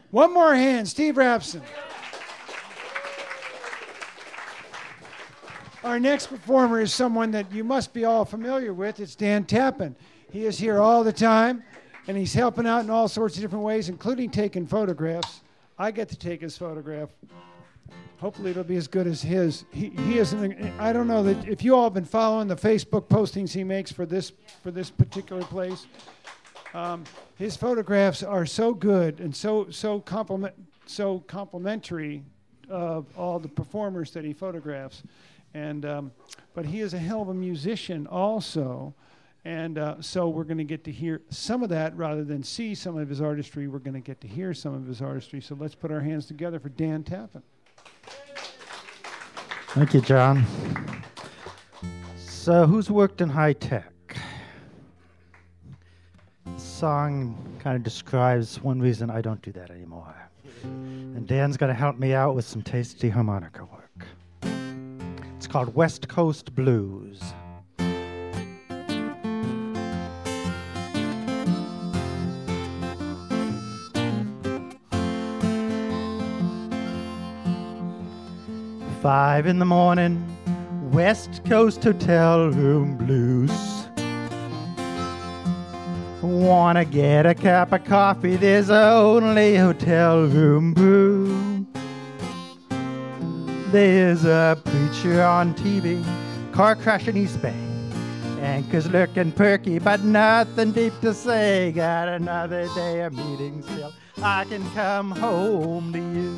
One more hand, Steve Rapson. Our next performer is someone that you must be all familiar with. It's Dan Tappan. He is here all the time, and he's helping out in all sorts of different ways, including taking photographs. I get to take his photograph. Hopefully it'll be as good as his. He is I don't know that if you all have been following the Facebook postings he makes for this particular place. His photographs are so good and so complimentary of all the performers that he photographs. And but he is a hell of a musician also. And so we're going to get to hear some of that rather than see some of his artistry. We're going to get to hear some of his artistry. So let's put our hands together for Dan Tappan. Thank you, John. So who's worked in high tech? The song kind of describes one reason I don't do that anymore. And Dan's going to help me out with some tasty harmonica work. It's called West Coast Blues. 5 in the morning, West Coast hotel room blues. Wanna get a cup of coffee, there's only hotel room brew. There's a preacher on TV, car crash in East Bay. Anchors looking perky, but nothing deep to say. Got another day of meetings till I can come home to you.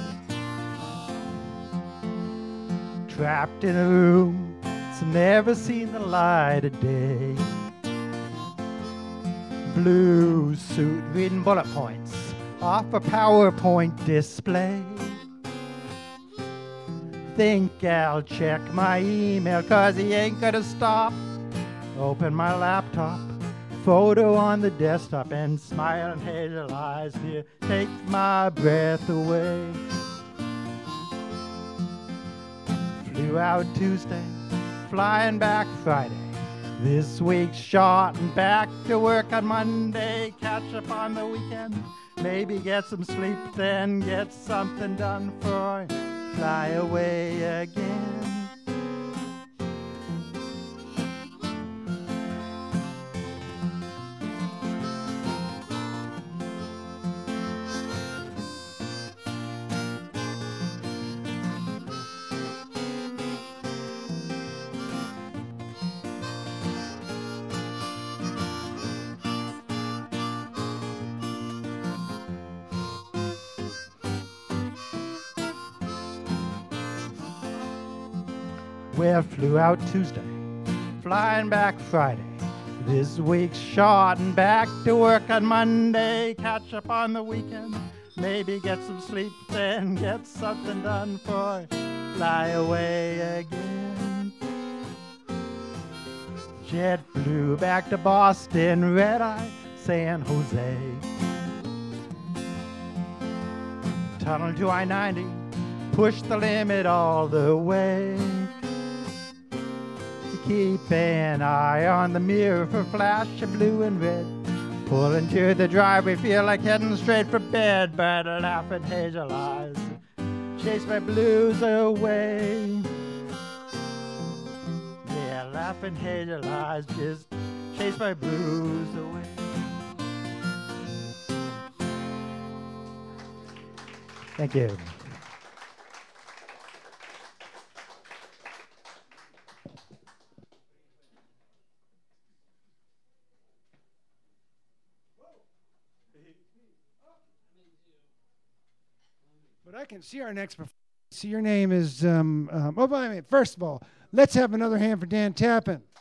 Trapped in a room that's never seen the light of day. Blue suit reading bullet points off a PowerPoint display. Think I'll check my email 'cause he ain't gonna stop. Open my laptop, photo on the desktop, and smile and hazel eyes here take my breath away. Flew out Tuesday, flying back Friday. This week's short and back to work on Monday. Catch up on the weekend, maybe get some sleep, then get something done for fly away again. Well, flew out Tuesday, flying back Friday. This week's short and back to work on Monday. Catch up on the weekend, maybe get some sleep, then get something done for fly away again. JetBlue back to Boston, red-eye San Jose. Tunnel to I-90, push the limit all the way. Keep an eye on the mirror for flash of blue and red. Pull into the driveway, feel like heading straight for bed, but laugh at hazel eyes, chase my blues away. Yeah, laughing hazel eyes, just chase my blues away. Thank you. But I can see our next performer. See, your name is, first of all, let's have another hand for Dan Tappan.